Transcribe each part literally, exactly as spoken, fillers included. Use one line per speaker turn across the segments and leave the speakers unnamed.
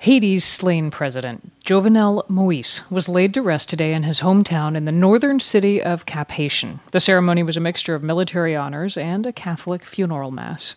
Haiti's slain president, Jovenel Moïse, was laid to rest today in his hometown in the northern city of Cap-Haïtien. The ceremony was a mixture of military honors and a Catholic funeral mass.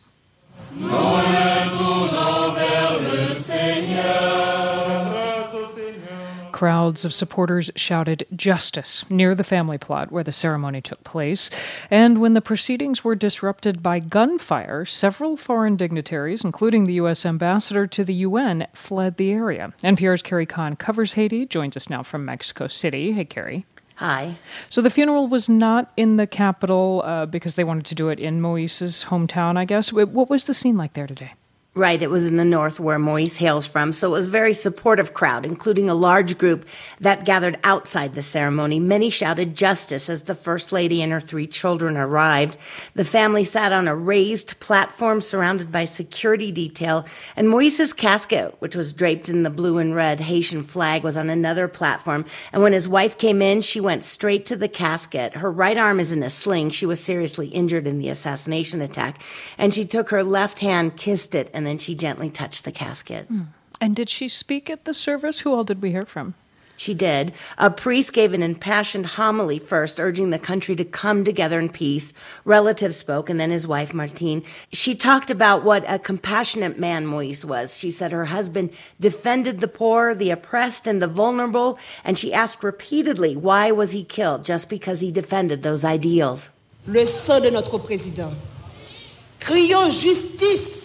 Crowds of supporters shouted "Justice" near the family plot where the ceremony took place. And when the proceedings were disrupted by gunfire, several foreign dignitaries, including the U S ambassador to the U N, fled the area. N P R's Carrie Kahn covers Haiti, joins us now from Mexico City. Hey, Carrie.
Hi.
So the funeral was not in the capital uh, because they wanted to do it in Moïse's hometown, I guess. What was the scene like there today?
Right, it was in the north where Moïse hails from, so it was a very supportive crowd, including a large group that gathered outside the ceremony. Many shouted justice as the First Lady and her three children arrived. The family sat on a raised platform surrounded by security detail, and Moïse's casket, which was draped in the blue and red Haitian flag, was on another platform. And when his wife came in, she went straight to the casket. Her right arm is in a sling. She was seriously injured in the assassination attack. And she took her left hand, kissed it, and then she gently touched the casket.
Mm. And did she speak at the service? Who all did we hear from?
She did. A priest gave an impassioned homily first, urging the country to come together in peace. Relatives spoke, and then his wife, Martine. She talked about what a compassionate man Moïse was. She said her husband defended the poor, the oppressed, and the vulnerable, and she asked repeatedly why was he killed, just because he defended those ideals.
Le sang de notre président. Crions justice.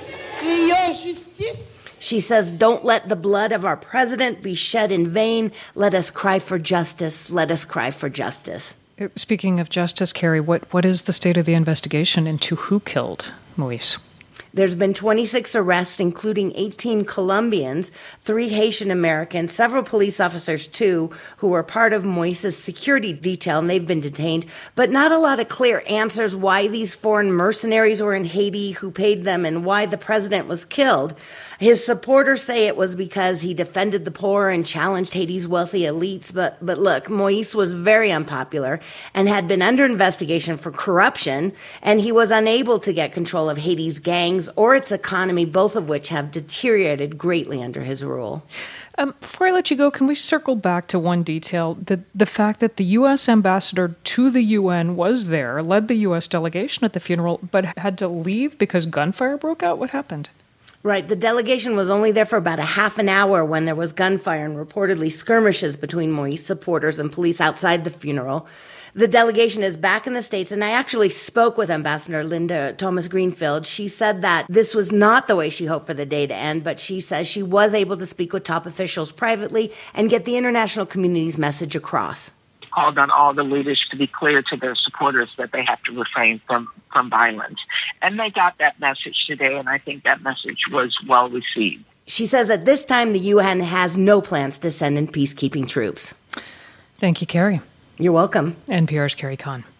She says, don't let the blood of our president be shed in vain. Let us cry for justice. Let us cry for justice.
Speaking of justice, Carrie, what, what is the state of the investigation into who killed Moïse?
There's been twenty-six arrests, including eighteen Colombians, three Haitian Americans, several police officers, too, who were part of Moïse's security detail, and they've been detained. But not a lot of clear answers why these foreign mercenaries were in Haiti, who paid them, and why the president was killed. His supporters say it was because he defended the poor and challenged Haiti's wealthy elites. But, but look, Moïse was very unpopular and had been under investigation for corruption, and he was unable to get control of Haiti's gangs or its economy, both of which have deteriorated greatly under his rule.
Um, before I let you go, can we circle back to one detail? The, the fact that the U S ambassador to the U N was there, led the U S delegation at the funeral, but had to leave because gunfire broke out? What happened?
Right. The delegation was only there for about a half an hour when there was gunfire and reportedly skirmishes between Moïse supporters and police outside the funeral. The delegation is back in the States, and I actually spoke with Ambassador Linda Thomas-Greenfield. She said that this was not the way she hoped for the day to end, but she says she was able to speak with top officials privately and get the international community's message across.
Called on all the leaders to be clear to their supporters that they have to refrain from, from violence. And they got that message today, and I think that message was well received.
She says at this time the U N has no plans to send in peacekeeping troops.
Thank you, Carrie.
You're welcome.
N P R's Carrie Kahn.